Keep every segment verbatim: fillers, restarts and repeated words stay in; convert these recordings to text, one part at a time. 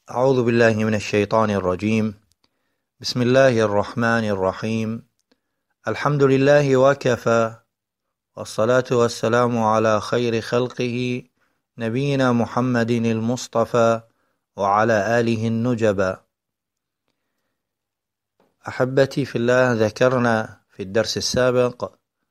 أعوذ بالله من الشيطان الرجيم. بسم الله الرحمن الرحيم. الحمد لله وكفى، والصلاة والسلام على خير خلقه نبينا محمد المصطفى وعلى آله النجبى. أحبتي في الله، ذكرنا في الدرس السابق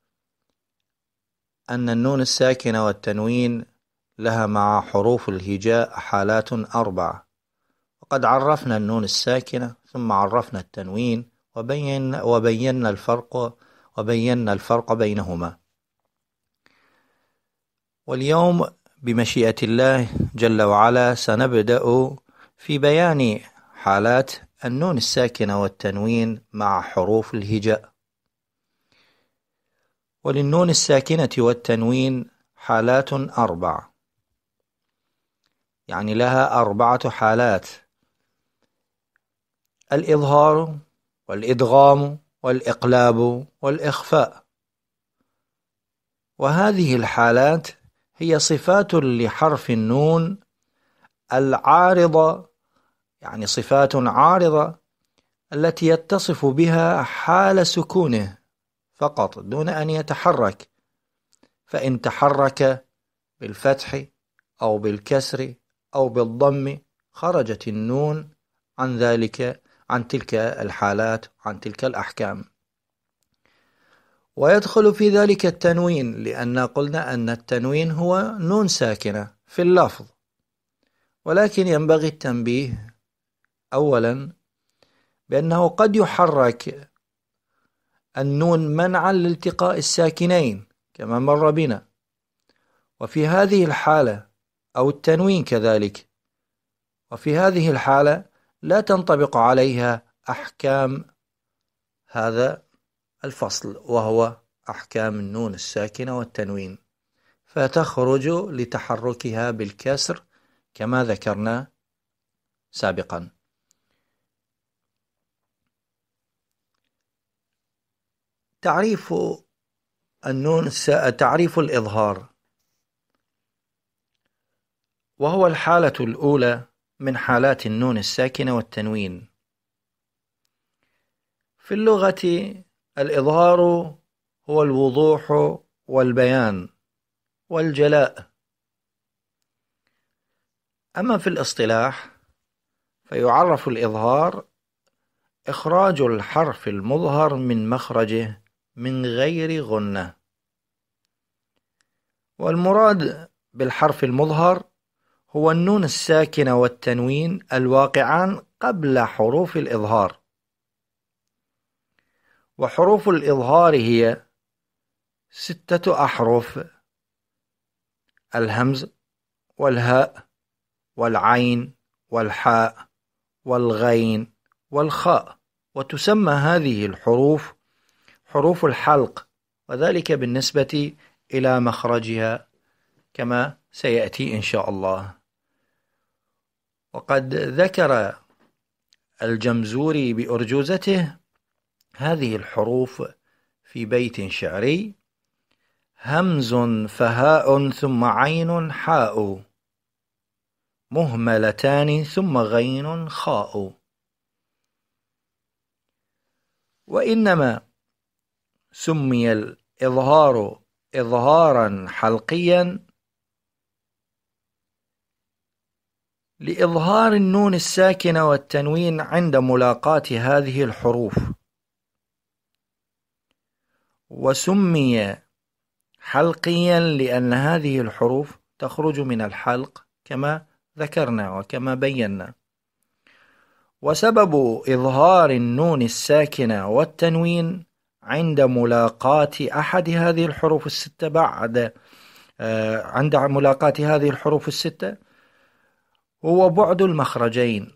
أن النون الساكنة والتنوين لها مع حروف الهجاء حالات أربعة، وقد عرفنا النون الساكنة ثم عرفنا التنوين وبين وبينا الفرق وبينا الفرق بينهما. واليوم بمشيئة الله جل وعلا سنبدأ في بيان حالات النون الساكنة والتنوين مع حروف الهجاء. وللنون الساكنة والتنوين حالات أربع، يعني لها أربعة حالات: الإظهار والإدغام والإقلاب والإخفاء. وهذه الحالات هي صفات لحرف النون العارضة، يعني صفات عارضة التي يتصف بها حال سكونه فقط دون أن يتحرك، فإن تحرك بالفتح أو بالكسر أو بالضم خرجت النون عن ذلك عن تلك الحالات عن تلك الأحكام. ويدخل في ذلك التنوين، لأن قلنا أن التنوين هو نون ساكنة في اللفظ، ولكن ينبغي التنبيه أولا بأنه قد يحرك النون منعا لالتقاء الساكنين كما مر بنا، وفي هذه الحالة أو التنوين كذلك، وفي هذه الحالة لا تنطبق عليها أحكام هذا الفصل، وهو أحكام النون الساكنة والتنوين، فتخرج لتحركها بالكسر كما ذكرنا سابقا. تعريف النون تعريف الإظهار، وهو الحالة الأولى من حالات النون الساكنة والتنوين. في اللغة الإظهار هو الوضوح والبيان والجلاء. أما في الاصطلاح فيعرف الإظهار إخراج الحرف المظهر من مخرجه من غير غنة. والمراد بالحرف المظهر هو النون الساكنة والتنوين الواقعان قبل حروف الإظهار. وحروف الإظهار هي ستة أحرف: الهمز والهاء والعين والحاء والغين والخاء. وتسمى هذه الحروف حروف الحلق، وذلك بالنسبة إلى مخرجها كما سيأتي إن شاء الله. وقد ذكر الجمزوري بأرجوزته هذه الحروف في بيت شعري: همز فهاء ثم عين حاء، مهملتان ثم غين خاء. وإنما سمي الإظهار إظهارا حلقيا لإظهار النون الساكنة والتنوين عند ملاقاة هذه الحروف، وسمي حلقيا لأن هذه الحروف تخرج من الحلق كما ذكرنا وكما بينا. وسبب إظهار النون الساكنة والتنوين عند ملاقاة أحد هذه الحروف الستة بعد آه عند ملاقاة هذه الحروف الستة هو بعد المخرجين،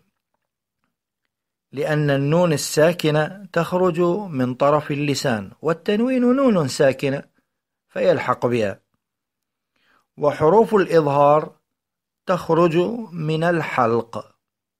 لأن النون الساكنة تخرج من طرف اللسان، والتنوين نون ساكنة فيلحق بها، وحروف الإظهار تخرج من الحلق.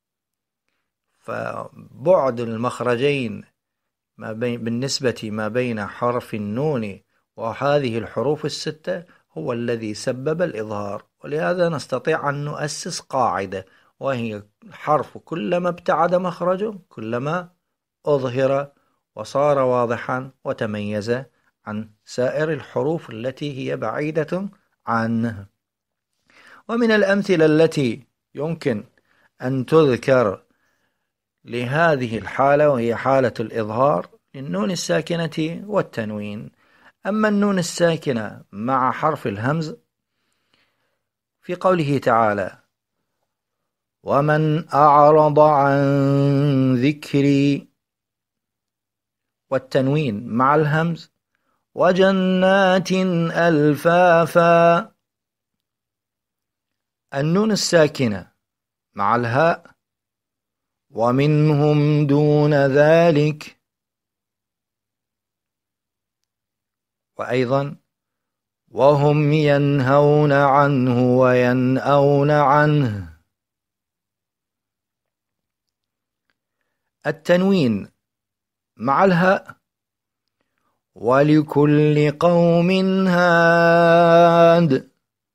فبعد المخرجين ما بين بالنسبة ما بين حرف النون وهذه الحروف الستة هو الذي سبب الإظهار. ولهذا نستطيع أن نؤسس قاعدة، وهي الحرف كلما ابتعد مخرجه كلما أظهر وصار واضحا وتميز عن سائر الحروف التي هي بعيدة عنه. ومن الأمثلة التي يمكن أن تذكر لهذه الحالة وهي حالة الإظهار للنون الساكنة والتنوين. أما النون الساكنة مع حرف الهمز في قوله تعالى: ومن أعرض عن ذكري، والتنوين مع الهمز: وجنات ألفافا. النون الساكنة مع الهاء: ومنهم دون ذلك. وأيضا: وهم ينهون عنه وينأون عنه. التنوين مع الهاء: ولكل قوم هاد.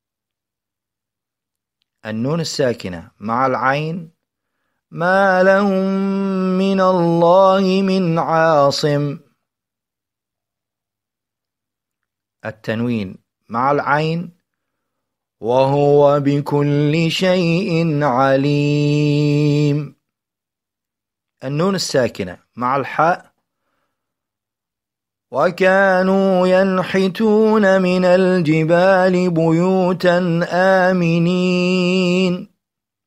النون الساكنة مع العين: ما لهم من الله من عاصم. التنوين مع العين: وهو بكل شيء عليم. النون الساكنة مع الحاء: وكانوا ينحتون من الجبال بيوتا آمنين.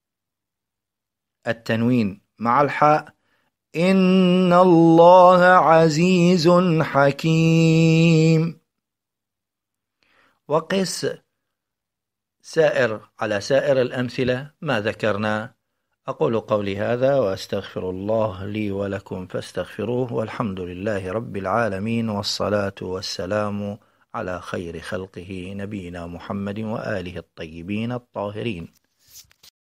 التنوين مع الحاء: إن الله عزيز حكيم. وقس سائر على سائر الأمثلة ما ذكرنا. أقول قولي هذا وأستغفر الله لي ولكم فاستغفروه، والحمد لله رب العالمين، والصلاة والسلام على خير خلقه نبينا محمد وآله الطيبين الطاهرين.